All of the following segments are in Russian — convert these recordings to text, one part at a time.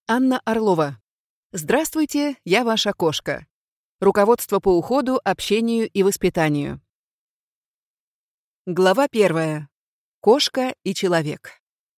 Анна Орлова. Здравствуйте, я ваша кошка. Руководство по уходу, общению и воспитанию. Глава 1. Кошка и человек.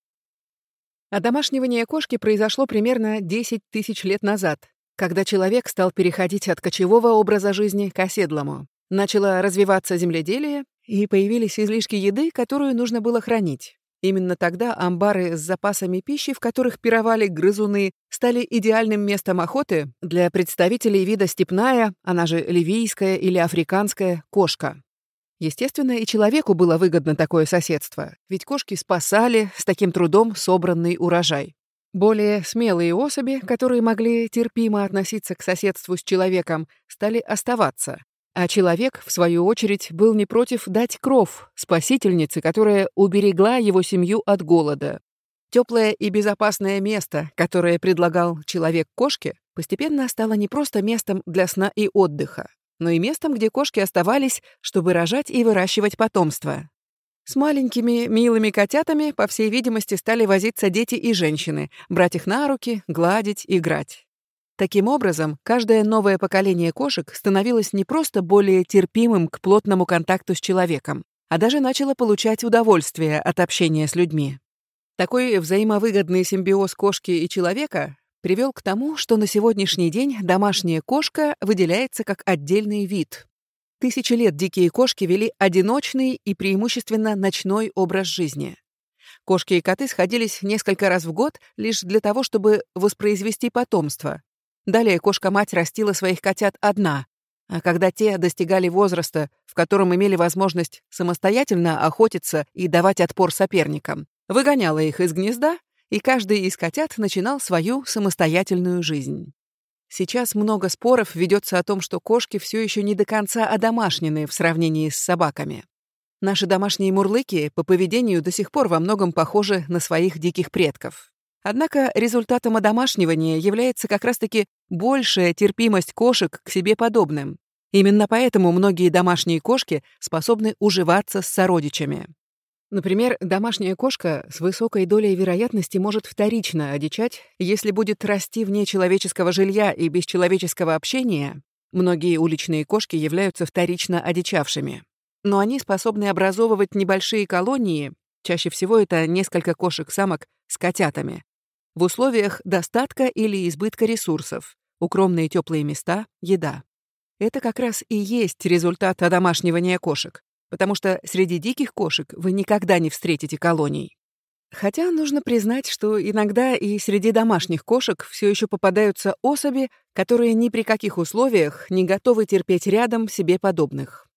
Одомашнивание кошки произошло примерно 10 тысяч лет назад, когда человек стал переходить от кочевого образа жизни к оседлому. Начало развиваться земледелие, и появились излишки еды, которую нужно было хранить. Именно тогда амбары с запасами пищи, в которых пировали грызуны, стали идеальным местом охоты для представителей вида степная, она же ливийская или африканская, кошка. Естественно, и человеку было выгодно такое соседство, ведь кошки спасали с таким трудом собранный урожай. Более смелые особи, которые могли терпимо относиться к соседству с человеком, стали оставаться. А человек, в свою очередь, был не против дать кров спасительнице, которая уберегла его семью от голода. Теплое и безопасное место, которое предлагал человек кошке, постепенно стало не просто местом для сна и отдыха, но и местом, где кошки оставались, чтобы рожать и выращивать потомство. С маленькими милыми котятами, по всей видимости, стали возиться дети и женщины, брать их на руки, гладить, играть. Таким образом, каждое новое поколение кошек становилось не просто более терпимым к плотному контакту с человеком, а даже начало получать удовольствие от общения с людьми. Такой взаимовыгодный симбиоз кошки и человека привел к тому, что на сегодняшний день домашняя кошка выделяется как отдельный вид. Тысячи лет дикие кошки вели одиночный и преимущественно ночной образ жизни. Кошки и коты сходились несколько раз в год лишь для того, чтобы воспроизвести потомство. Далее кошка-мать растила своих котят одна, а когда те достигали возраста, в котором имели возможность самостоятельно охотиться и давать отпор соперникам, выгоняла их из гнезда, и каждый из котят начинал свою самостоятельную жизнь. Сейчас много споров ведется о том, что кошки все еще не до конца одомашнены в сравнении с собаками. Наши домашние мурлыки по поведению до сих пор во многом похожи на своих диких предков. Однако результатом одомашнивания является как раз-таки большая терпимость кошек к себе подобным. Именно поэтому многие домашние кошки способны уживаться с сородичами. Например, домашняя кошка с высокой долей вероятности может вторично одичать, если будет расти вне человеческого жилья и без человеческого общения. Многие уличные кошки являются вторично одичавшими. Но они способны образовывать небольшие колонии, чаще всего это несколько кошек-самок с котятами, в условиях достатка или избытка ресурсов, укромные теплые места, еда. Это как раз и есть результат одомашнивания кошек, потому что среди диких кошек вы никогда не встретите колоний. Хотя нужно признать, что иногда и среди домашних кошек все еще попадаются особи, которые ни при каких условиях не готовы терпеть рядом себе подобных.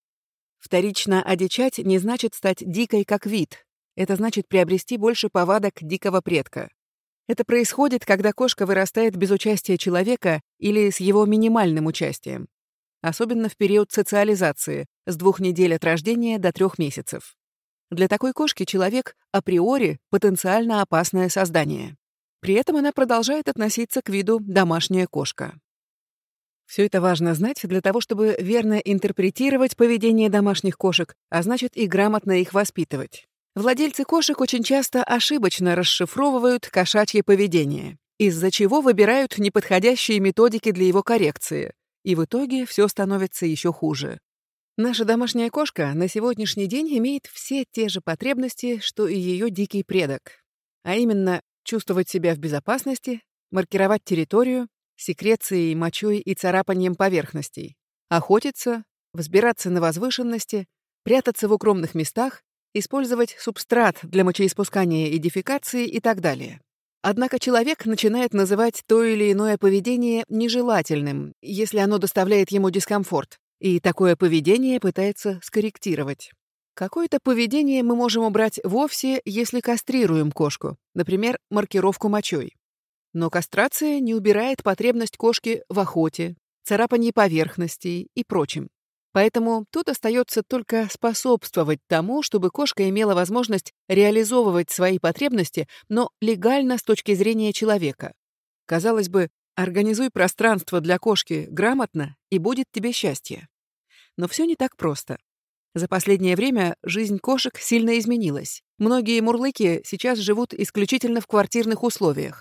Вторично одичать не значит стать дикой как вид. Это значит приобрести больше повадок дикого предка. Это происходит, когда кошка вырастает без участия человека или с его минимальным участием. Особенно в период социализации, с 2 недель от рождения до 3 месяцев. Для такой кошки человек априори потенциально опасное создание. При этом она продолжает относиться к виду домашняя кошка. Все это важно знать для того, чтобы верно интерпретировать поведение домашних кошек, а значит и грамотно их воспитывать. Владельцы кошек очень часто ошибочно расшифровывают кошачье поведение, из-за чего выбирают неподходящие методики для его коррекции, и в итоге все становится еще хуже. Наша домашняя кошка на сегодняшний день имеет все те же потребности, что и ее дикий предок, а именно чувствовать себя в безопасности, маркировать территорию, секрецией, мочой и царапанием поверхностей, охотиться, взбираться на возвышенности, прятаться в укромных местах, использовать субстрат для мочеиспускания и дефекации и так далее. Однако человек начинает называть то или иное поведение нежелательным, если оно доставляет ему дискомфорт, и такое поведение пытается скорректировать. Какое-то поведение мы можем убрать вовсе, если кастрируем кошку, например, маркировку мочой. Но кастрация не убирает потребность кошки в охоте, царапании поверхностей и прочем. Поэтому тут остается только способствовать тому, чтобы кошка имела возможность реализовывать свои потребности, но легально с точки зрения человека. Казалось бы, организуй пространство для кошки грамотно, и будет тебе счастье. Но все не так просто. За последнее время жизнь кошек сильно изменилась. Многие мурлыки сейчас живут исключительно в квартирных условиях. В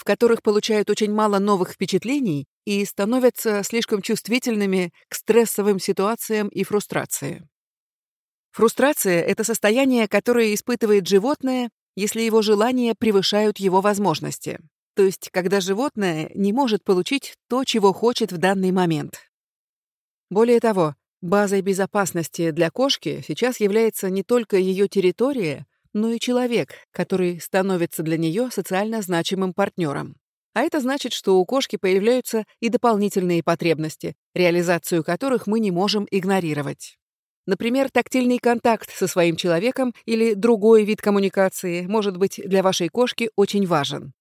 в которых получают очень мало новых впечатлений и становятся слишком чувствительными к стрессовым ситуациям и фрустрации. Фрустрация — это состояние, которое испытывает животное, если его желания превышают его возможности. То есть, когда животное не может получить то, чего хочет в данный момент. Более того, базой безопасности для кошки сейчас является не только ее территория, но и человек, который становится для нее социально значимым партнером. А это значит, что у кошки появляются и дополнительные потребности, реализацию которых мы не можем игнорировать. Например, тактильный контакт со своим человеком или другой вид коммуникации может быть для вашей кошки очень важен.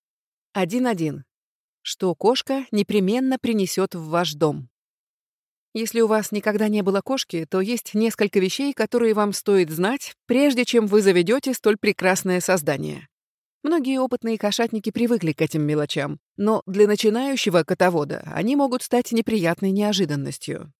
1.1. Что кошка непременно принесет в ваш дом. Если у вас никогда не было кошки, то есть несколько вещей, которые вам стоит знать, прежде чем вы заведете столь прекрасное создание. Многие опытные кошатники привыкли к этим мелочам, но для начинающего котовода они могут стать неприятной неожиданностью.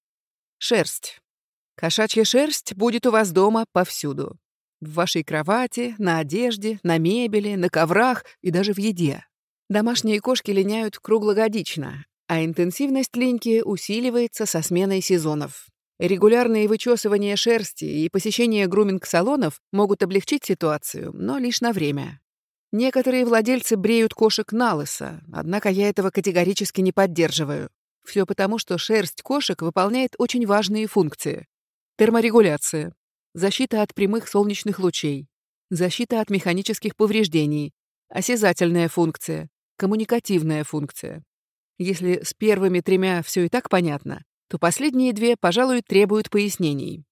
Шерсть. Кошачья шерсть будет у вас дома повсюду. В вашей кровати, на одежде, на мебели, на коврах и даже в еде. Домашние кошки линяют круглогодично, а интенсивность линьки усиливается со сменой сезонов. Регулярные вычесывания шерсти и посещение груминг-салонов могут облегчить ситуацию, но лишь на время. Некоторые владельцы бреют кошек налысо, однако я этого категорически не поддерживаю. Все потому, что шерсть кошек выполняет очень важные функции. Терморегуляция, защита от прямых солнечных лучей, защита от механических повреждений, осязательная функция, коммуникативная функция. Если с первыми тремя все и так понятно, то последние две, пожалуй, требуют пояснений.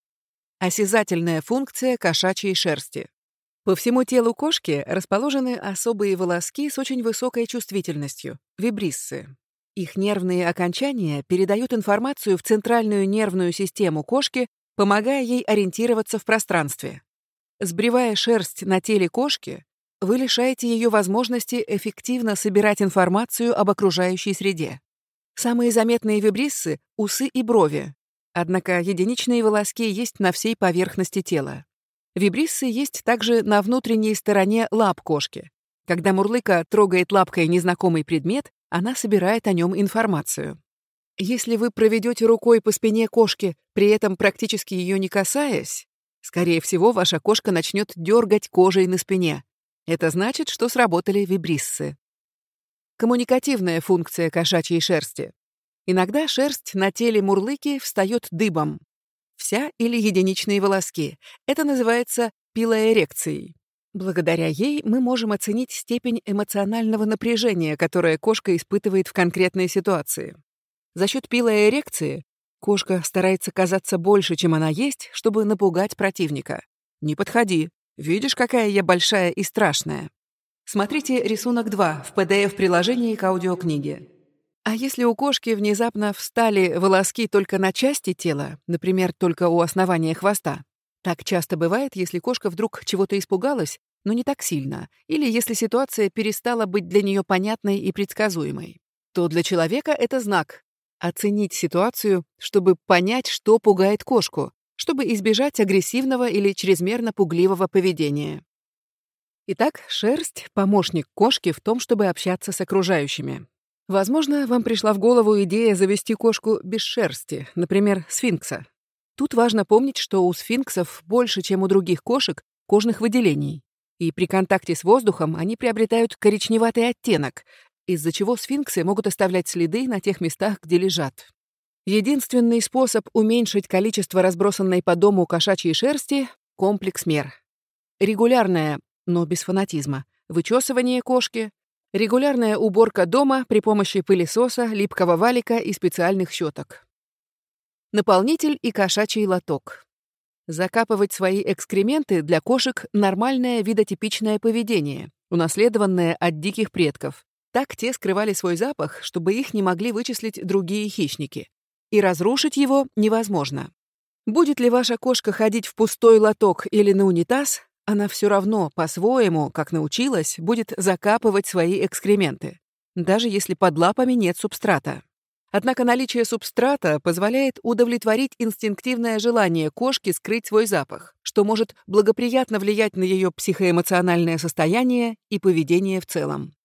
Осязательная функция кошачьей шерсти. По всему телу кошки расположены особые волоски с очень высокой чувствительностью — вибриссы. Их нервные окончания передают информацию в центральную нервную систему кошки, помогая ей ориентироваться в пространстве. Сбривая шерсть на теле кошки, вы лишаете ее возможности эффективно собирать информацию об окружающей среде. Самые заметные вибриссы — усы и брови. Однако единичные волоски есть на всей поверхности тела. Вибриссы есть также на внутренней стороне лап кошки. Когда мурлыка трогает лапкой незнакомый предмет, она собирает о нем информацию. Если вы проведете рукой по спине кошки, при этом практически ее не касаясь, скорее всего, ваша кошка начнет дергать кожей на спине. Это значит, что сработали вибриссы. Коммуникативная функция кошачьей шерсти. Иногда шерсть на теле мурлыки встает дыбом. Вся или единичные волоски. Это называется пилоэрекцией. Благодаря ей мы можем оценить степень эмоционального напряжения, которое кошка испытывает в конкретной ситуации. За счет пилоэрекции кошка старается казаться больше, чем она есть, чтобы напугать противника. «Не подходи. Видишь, какая я большая и страшная». Смотрите рисунок 2 в PDF-приложении к аудиокниге. А если у кошки внезапно встали волоски только на части тела, например, только у основания хвоста, так часто бывает, если кошка вдруг чего-то испугалась, но не так сильно, или если ситуация перестала быть для нее понятной и предсказуемой, то для человека это знак — оценить ситуацию, чтобы понять, что пугает кошку, чтобы избежать агрессивного или чрезмерно пугливого поведения. Итак, шерсть — помощник кошки в том, чтобы общаться с окружающими. Возможно, вам пришла в голову идея завести кошку без шерсти, например, сфинкса. Тут важно помнить, что у сфинксов больше, чем у других кошек, кожных выделений. И при контакте с воздухом они приобретают коричневатый оттенок, из-за чего сфинксы могут оставлять следы на тех местах, где лежат. Единственный способ уменьшить количество разбросанной по дому кошачьей шерсти — комплекс мер. Регулярное, но без фанатизма, вычесывание кошки, регулярная уборка дома при помощи пылесоса, липкого валика и специальных щеток. Наполнитель и кошачий лоток. Закапывать свои экскременты для кошек — нормальное видотипичное поведение, унаследованное от диких предков. Так те скрывали свой запах, чтобы их не могли вычислить другие хищники. И разрушить его невозможно. Будет ли ваша кошка ходить в пустой лоток или на унитаз, она все равно, по-своему, как научилась, будет закапывать свои экскременты, даже если под лапами нет субстрата. Однако наличие субстрата позволяет удовлетворить инстинктивное желание кошки скрыть свой запах, что может благоприятно влиять на ее психоэмоциональное состояние и поведение в целом.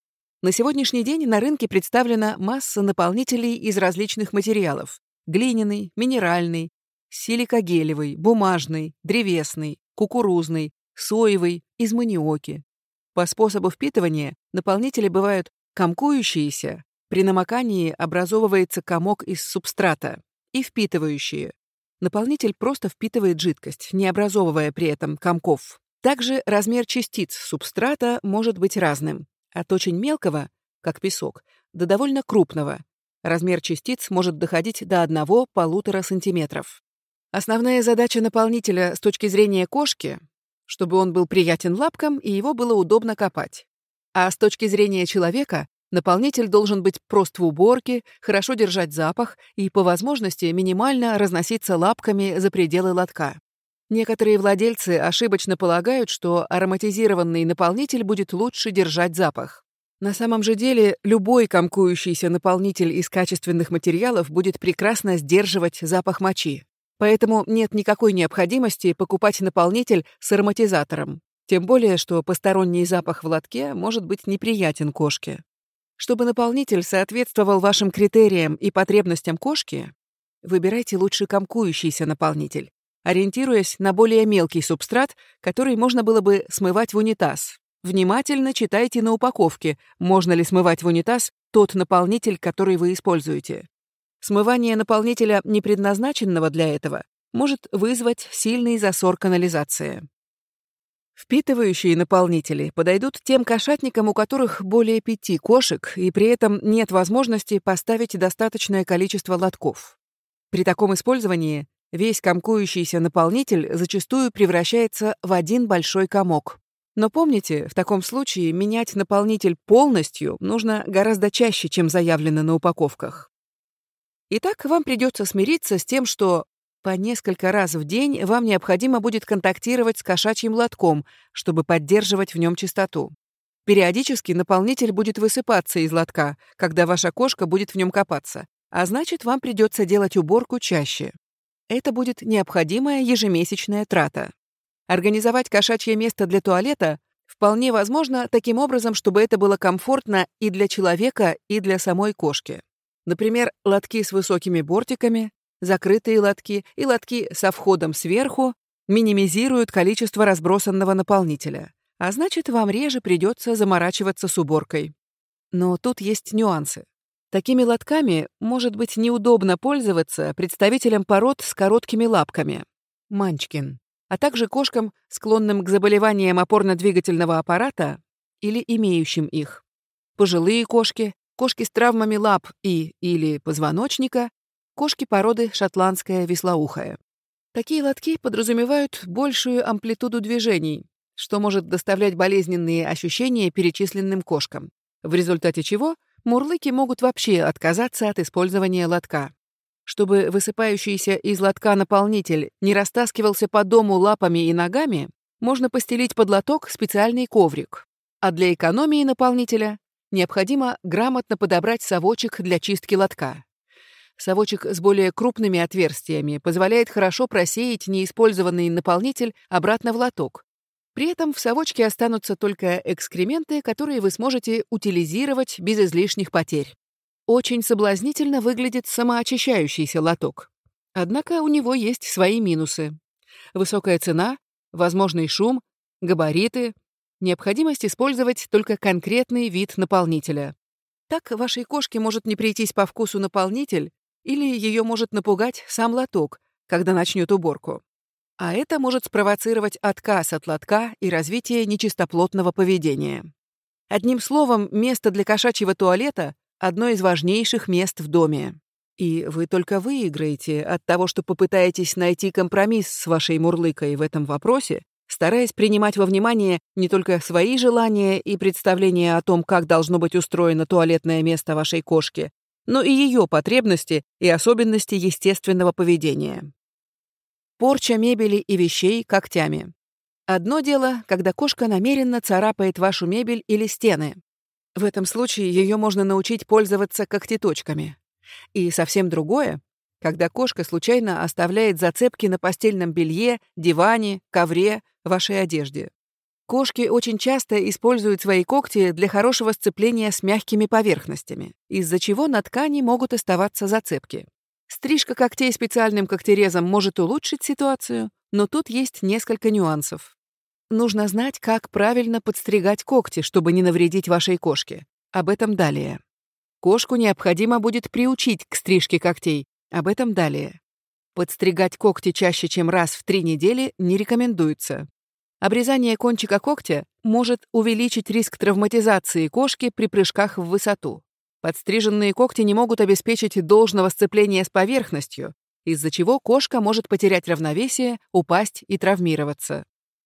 На сегодняшний день на рынке представлена масса наполнителей из различных материалов: глиняный, минеральный, силикогелевый, бумажный, древесный, кукурузный, соевый, из маниоки. По способу впитывания наполнители бывают комкующиеся, при намокании образовывается комок из субстрата, и впитывающие. Наполнитель просто впитывает жидкость, не образовывая при этом комков. Также размер частиц субстрата может быть разным: от очень мелкого, как песок, до довольно крупного. Размер частиц может доходить до 1–1,5 сантиметров. Основная задача наполнителя с точки зрения кошки, чтобы он был приятен лапкам и его было удобно копать. А с точки зрения человека, наполнитель должен быть прост в уборке, хорошо держать запах и, по возможности, минимально разноситься лапками за пределы лотка. Некоторые владельцы ошибочно полагают, что ароматизированный наполнитель будет лучше держать запах. На самом же деле, любой комкующийся наполнитель из качественных материалов будет прекрасно сдерживать запах мочи. Поэтому нет никакой необходимости покупать наполнитель с ароматизатором. Тем более, что посторонний запах в лотке может быть неприятен кошке. Чтобы наполнитель соответствовал вашим критериям и потребностям кошки, выбирайте лучше комкующийся наполнитель, ориентируясь на более мелкий субстрат, который можно было бы смывать в унитаз. Внимательно читайте на упаковке, можно ли смывать в унитаз тот наполнитель, который вы используете. Смывание наполнителя, не предназначенного для этого, может вызвать сильный засор канализации. Впитывающие наполнители подойдут тем кошатникам, у которых более 5 кошек, и при этом нет возможности поставить достаточное количество лотков. При таком использовании весь комкующийся наполнитель зачастую превращается в один большой комок. Но помните, в таком случае менять наполнитель полностью нужно гораздо чаще, чем заявлено на упаковках. Итак, вам придется смириться с тем, что по несколько раз в день вам необходимо будет контактировать с кошачьим лотком, чтобы поддерживать в нем чистоту. Периодически наполнитель будет высыпаться из лотка, когда ваша кошка будет в нем копаться, а значит, вам придется делать уборку чаще. Это будет необходимая ежемесячная трата. Организовать кошачье место для туалета вполне возможно таким образом, чтобы это было комфортно и для человека, и для самой кошки. Например, лотки с высокими бортиками, закрытые лотки и лотки со входом сверху минимизируют количество разбросанного наполнителя, а значит, вам реже придется заморачиваться с уборкой. Но тут есть нюансы. Такими лотками может быть неудобно пользоваться представителям пород с короткими лапками – манчкин, а также кошкам, склонным к заболеваниям опорно-двигательного аппарата или имеющим их. Пожилые кошки, кошки с травмами лап или позвоночника, кошки породы шотландская вислоухая. Такие лотки подразумевают большую амплитуду движений, что может доставлять болезненные ощущения перечисленным кошкам, в результате чего мурлыки могут вообще отказаться от использования лотка. Чтобы высыпающийся из лотка наполнитель не растаскивался по дому лапами и ногами, можно постелить под лоток специальный коврик. А для экономии наполнителя необходимо грамотно подобрать совочек для чистки лотка. Совочек с более крупными отверстиями позволяет хорошо просеять неиспользованный наполнитель обратно в лоток. При этом в совочке останутся только экскременты, которые вы сможете утилизировать без излишних потерь. Очень соблазнительно выглядит самоочищающийся лоток. Однако у него есть свои минусы. Высокая цена, возможный шум, габариты, необходимость использовать только конкретный вид наполнителя. Так вашей кошке может не прийтись по вкусу наполнитель, или ее может напугать сам лоток, когда начнет уборку. А это может спровоцировать отказ от лотка и развитие нечистоплотного поведения. Одним словом, место для кошачьего туалета – одно из важнейших мест в доме. И вы только выиграете от того, что попытаетесь найти компромисс с вашей мурлыкой в этом вопросе, стараясь принимать во внимание не только свои желания и представления о том, как должно быть устроено туалетное место вашей кошки, но и ее потребности и особенности естественного поведения. Порча мебели и вещей когтями. Одно дело, когда кошка намеренно царапает вашу мебель или стены. В этом случае ее можно научить пользоваться когтеточками. И совсем другое, когда кошка случайно оставляет зацепки на постельном белье, диване, ковре, вашей одежде. Кошки очень часто используют свои когти для хорошего сцепления с мягкими поверхностями, из-за чего на ткани могут оставаться зацепки. Стрижка когтей специальным когтерезом может улучшить ситуацию, но тут есть несколько нюансов. Нужно знать, как правильно подстригать когти, чтобы не навредить вашей кошке. Об этом далее. Кошку необходимо будет приучить к стрижке когтей. Об этом далее. Подстригать когти чаще, чем раз в 3 недели, не рекомендуется. Обрезание кончика когтя может увеличить риск травматизации кошки при прыжках в высоту. Подстриженные когти не могут обеспечить должного сцепления с поверхностью, из-за чего кошка может потерять равновесие, упасть и травмироваться.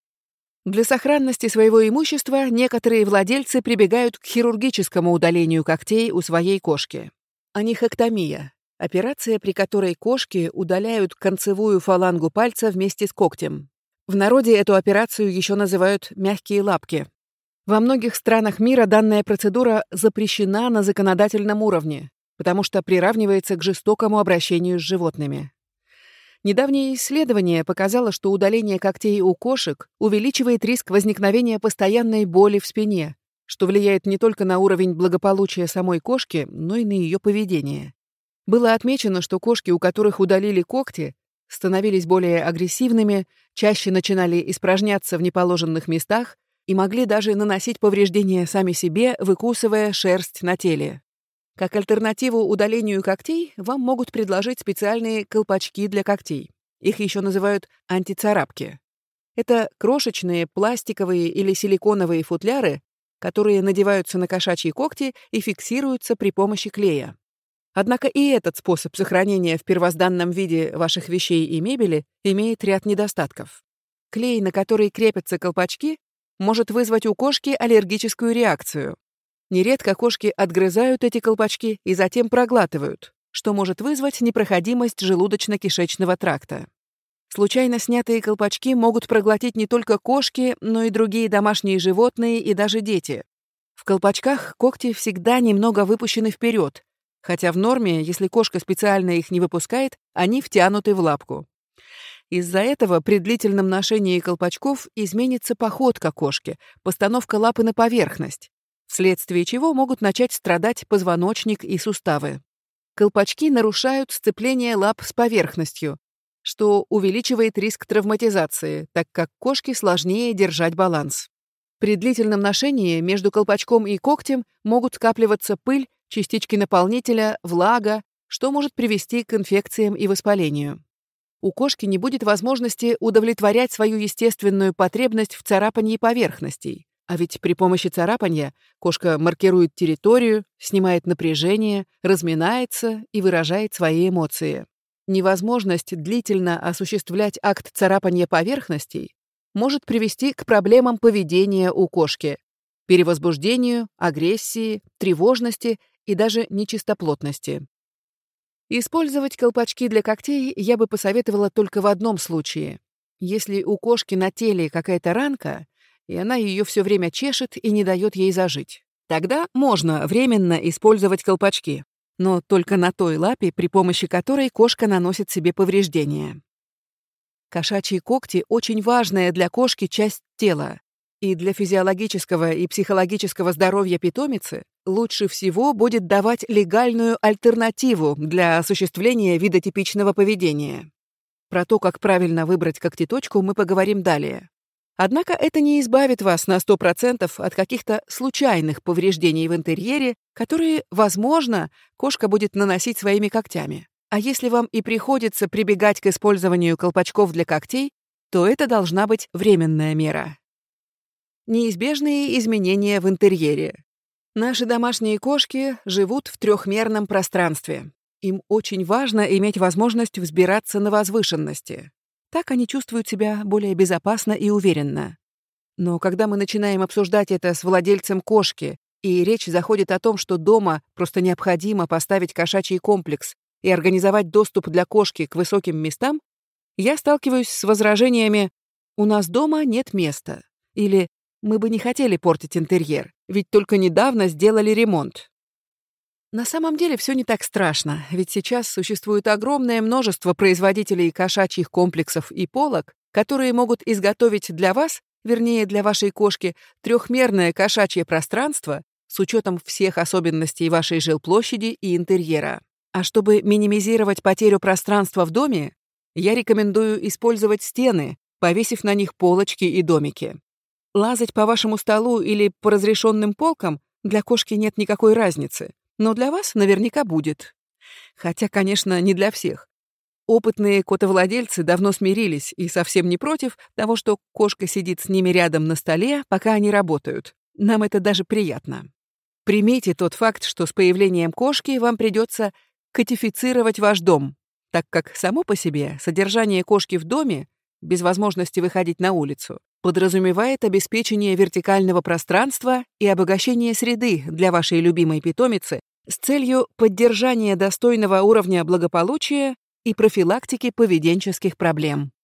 Для сохранности своего имущества некоторые владельцы прибегают к хирургическому удалению когтей у своей кошки. Анихектомия – операция, при которой кошки удаляют концевую фалангу пальца вместе с когтем. В народе эту операцию еще называют «мягкие лапки». Во многих странах мира данная процедура запрещена на законодательном уровне, потому что приравнивается к жестокому обращению с животными. Недавнее исследование показало, что удаление когтей у кошек увеличивает риск возникновения постоянной боли в спине, что влияет не только на уровень благополучия самой кошки, но и на ее поведение. Было отмечено, что кошки, у которых удалили когти, становились более агрессивными, чаще начинали испражняться в неположенных местах и могли даже наносить повреждения сами себе, выкусывая шерсть на теле. Как альтернативу удалению когтей вам могут предложить специальные колпачки для когтей. Их еще называют антицарапки. Это крошечные пластиковые или силиконовые футляры, которые надеваются на кошачьи когти и фиксируются при помощи клея. Однако и этот способ сохранения в первозданном виде ваших вещей и мебели имеет ряд недостатков. Клей, на который крепятся колпачки, может вызвать у кошки аллергическую реакцию. Нередко кошки отгрызают эти колпачки и затем проглатывают, что может вызвать непроходимость желудочно-кишечного тракта. Случайно снятые колпачки могут проглотить не только кошки, но и другие домашние животные и даже дети. В колпачках когти всегда немного выпущены вперед, хотя в норме, если кошка специально их не выпускает, они втянуты в лапку. Из-за этого при длительном ношении колпачков изменится походка кошки, постановка лапы на поверхность, вследствие чего могут начать страдать позвоночник и суставы. Колпачки нарушают сцепление лап с поверхностью, что увеличивает риск травматизации, так как кошке сложнее держать баланс. При длительном ношении между колпачком и когтем могут скапливаться пыль, частички наполнителя, влага, что может привести к инфекциям и воспалению. У кошки не будет возможности удовлетворять свою естественную потребность в царапании поверхностей. А ведь при помощи царапания кошка маркирует территорию, снимает напряжение, разминается и выражает свои эмоции. Невозможность длительно осуществлять акт царапания поверхностей может привести к проблемам поведения у кошки, перевозбуждению, агрессии, тревожности и даже нечистоплотности. Использовать колпачки для когтей я бы посоветовала только в одном случае. Если у кошки на теле какая-то ранка, и она ее все время чешет и не дает ей зажить. Тогда можно временно использовать колпачки, но только на той лапе, при помощи которой кошка наносит себе повреждения. Кошачьи когти – очень важная для кошки часть тела, и для физиологического и психологического здоровья питомицы лучше всего будет давать легальную альтернативу для осуществления видотипичного поведения. Про то, как правильно выбрать когтеточку, мы поговорим далее. Однако это не избавит вас на 100% от каких-то случайных повреждений в интерьере, которые, возможно, кошка будет наносить своими когтями. А если вам и приходится прибегать к использованию колпачков для когтей, то это должна быть временная мера. Неизбежные изменения в интерьере. Наши домашние кошки живут в трехмерном пространстве. Им очень важно иметь возможность взбираться на возвышенности. Так они чувствуют себя более безопасно и уверенно. Но когда мы начинаем обсуждать это с владельцем кошки, и речь заходит о том, что дома просто необходимо поставить кошачий комплекс и организовать доступ для кошки к высоким местам, я сталкиваюсь с возражениями «у нас дома нет места» или «мы бы не хотели портить интерьер, ведь только недавно сделали ремонт». На самом деле все не так страшно, ведь сейчас существует огромное множество производителей кошачьих комплексов и полок, которые могут изготовить для вас вернее, для вашей кошки, трехмерное кошачье пространство с учетом всех особенностей вашей жилплощади и интерьера. А чтобы минимизировать потерю пространства в доме, я рекомендую использовать стены, повесив на них полочки и домики. Лазать по вашему столу или по разрешенным полкам для кошки нет никакой разницы, но для вас наверняка будет. Хотя, конечно, не для всех. Опытные котовладельцы давно смирились и совсем не против того, что кошка сидит с ними рядом на столе, пока они работают. Нам это даже приятно. Примите тот факт, что с появлением кошки вам придется котифицировать ваш дом, так как само по себе содержание кошки в доме, без возможности выходить на улицу, подразумевает обеспечение вертикального пространства и обогащение среды для вашей любимой питомицы с целью поддержания достойного уровня благополучия и профилактики поведенческих проблем.